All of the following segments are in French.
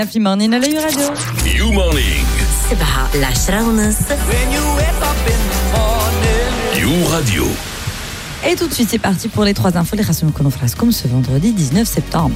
في مورنين على راديو يو مورنينغ 7:10 يو راديو. Et tout de suite, c'est parti pour les 3 infos. Les Rassoum Konofras comme ce vendredi 19 septembre.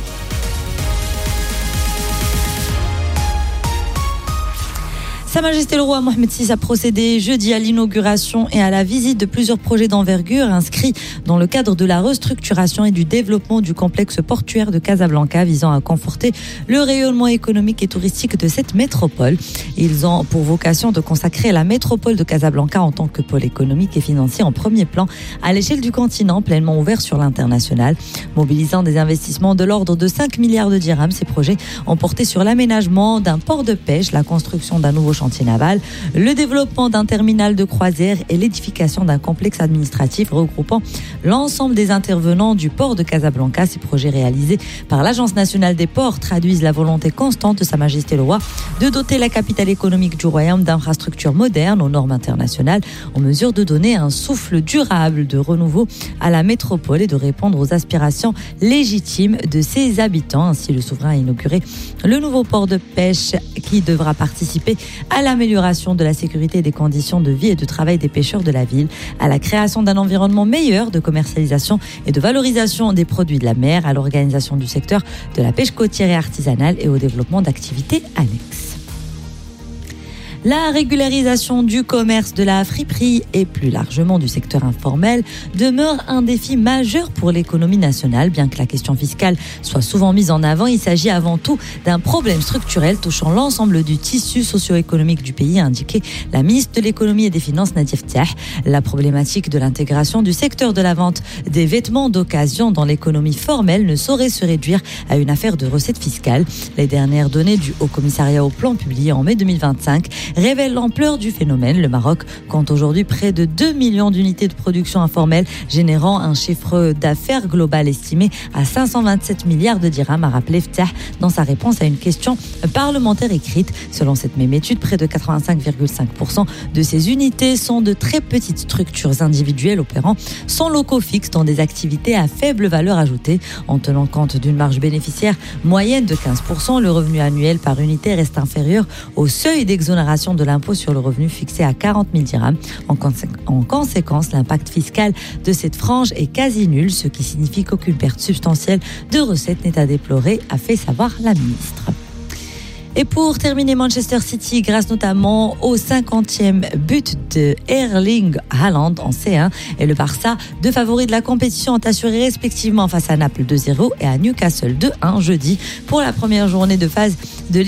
Sa Majesté le Roi Mohamed VI a procédé jeudi à l'inauguration et à la visite de plusieurs projets d'envergure inscrits dans le cadre de la restructuration et du développement du complexe portuaire de Casablanca visant à conforter le rayonnement économique et touristique de cette métropole. Ils ont pour vocation de consacrer la métropole de Casablanca en tant que pôle économique et financier en premier plan à l'échelle du continent, pleinement ouvert sur l'international. Mobilisant des investissements de l'ordre de 5 milliards de dirhams, ces projets ont porté sur l'aménagement d'un port de pêche, la construction d'un nouveau chantier naval, le développement d'un terminal de croisière et l'édification d'un complexe administratif regroupant l'ensemble des intervenants du port de Casablanca. Ces projets réalisés par l'Agence nationale des ports traduisent la volonté constante de Sa Majesté le Roi de doter la capitale économique du royaume d'infrastructures modernes aux normes internationales en mesure de donner un souffle durable de renouveau à la métropole et de répondre aux aspirations légitimes de ses habitants. Ainsi, le souverain a inauguré le nouveau port de pêche qui devra participer à l'amélioration de la sécurité et des conditions de vie et de travail des pêcheurs de la ville, à la création d'un environnement meilleur de commercialisation et de valorisation des produits de la mer, à l'organisation du secteur de la pêche côtière et artisanale et au développement d'activités annexes. La régularisation du commerce de la friperie et plus largement du secteur informel demeure un défi majeur pour l'économie nationale. Bien que la question fiscale soit souvent mise en avant, il s'agit avant tout d'un problème structurel touchant l'ensemble du tissu socio-économique du pays, a indiqué la ministre de l'économie et des finances Nadia Ftah. La problématique de l'intégration du secteur de la vente des vêtements d'occasion dans l'économie formelle ne saurait se réduire à une affaire de recettes fiscales. Les dernières données du Haut Commissariat au Plan publiées en mai 2025 révèle l'ampleur du phénomène. Le Maroc compte aujourd'hui près de 2 millions d'unités de production informelle, générant un chiffre d'affaires global estimé à 527 milliards de dirhams, a rappelé Ftah dans sa réponse à une question parlementaire écrite. Selon cette même étude, près de 85,5% de ces unités sont de très petites structures individuelles opérant sans locaux fixes dans des activités à faible valeur ajoutée. En tenant compte d'une marge bénéficiaire moyenne de 15%, le revenu annuel par unité reste inférieur au seuil d'exonération de l'impôt sur le revenu fixé à 40 000 dirhams. En conséquence, l'impact fiscal de cette frange est quasi nul, ce qui signifie qu'aucune perte substantielle de recettes n'est à déplorer, a fait savoir la ministre. Et pour terminer, Manchester City, grâce notamment au 50e but de Erling Haaland en C1, et le Barça, deux favoris de la compétition, ont assuré respectivement face à Naples 2-0 et à Newcastle 2-1 jeudi pour la première journée de phase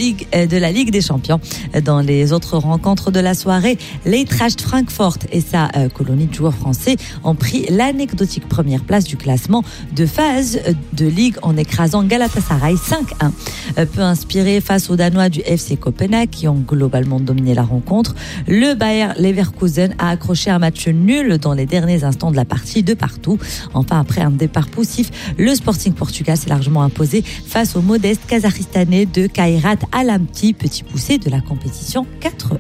de la Ligue des Champions. Dans les autres rencontres de la soirée, l'Eintracht Francfort et sa colonie de joueurs français ont pris l'anecdotique première place du classement de phase de Ligue en écrasant Galatasaray 5-1. Peu inspiré face aux Danois du FC Copenhague qui ont globalement dominé la rencontre, le Bayer Leverkusen a accroché un match nul dans les derniers instants de la partie de partout. Enfin, après un départ poussif, le Sporting Portugal s'est largement imposé face au modeste Kazakhstanais de Kairat Almaty, petit poussé de la compétition 4-1.